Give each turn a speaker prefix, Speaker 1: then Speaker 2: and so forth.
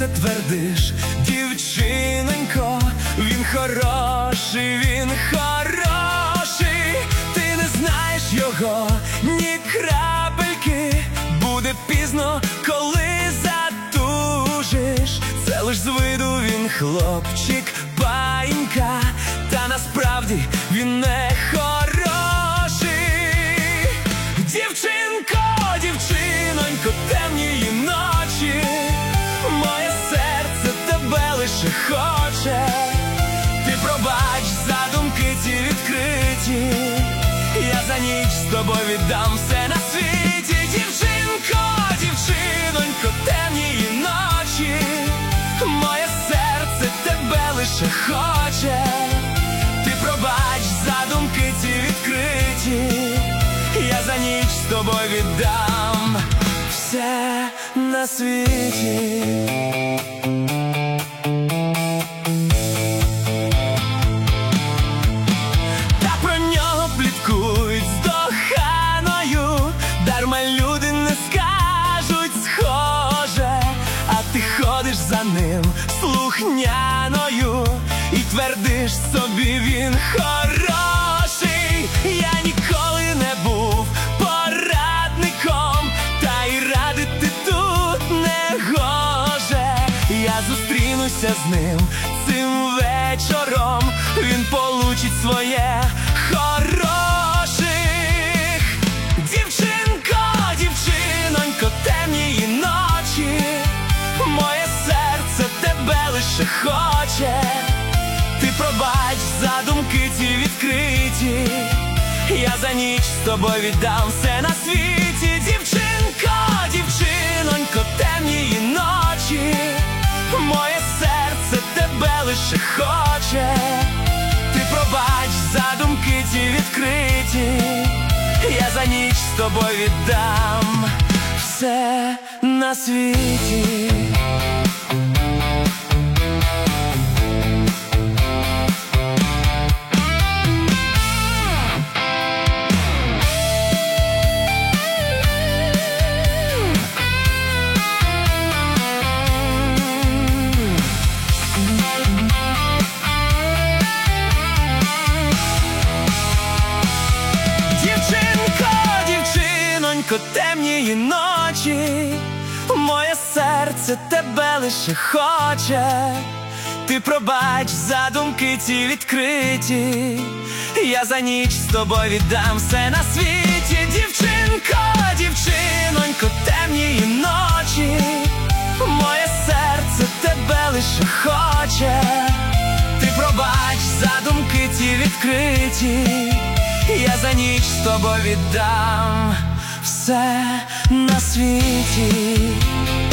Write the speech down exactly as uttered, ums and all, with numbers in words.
Speaker 1: все твердиш, дівчинонько, він хороший, він хороший, ти не знаєш його, ні крапельки, буде пізно, коли затужиш, це лиш з виду він хлопчик, паїнька, та насправді він не хороший. Дівчинко, дівчинонько, темнії ночі, моє серце тебе лише хоче, ти пробач за думки ці відкриті, я за ніч з тобою віддам все на світі. Дівчинко, дівчинонько, темнії ночі, моє серце тебе лише хоче, ти пробач за думки ці відкриті, я за ніч з тобою віддам все на світі. Та про нього пліткують з доханою, дарма люди не скажуть схоже, а ти ходиш за ним слухняною і твердиш собі він хороший. Я ніколи не був порадником, та й радити тут не гоже. Я зустрінуся з ним цим вечором, він получить своє хороших. Дівчинко, дівчинонько, темнії ночі, моє серце тебе лише хоче, ти пробач за думки ці відкриті, я за ніч з тобою віддам все на світі. Дівчинко, дівчинонько, темнії ночі, моє серце тебе лише хоче, ти пробач за думки ці відкриті, я за ніч з тобою віддам все на світі. Темнії ночі, моє серце тебе лише хоче, ти пробач за думки ці відкриті, я за ніч з тобою віддам все на світі. Дівчинко, дівчинонько, темнії ночі, моє серце тебе лише хоче, ти пробач за думки ці відкриті, я за ніч з тобою віддам все на світі.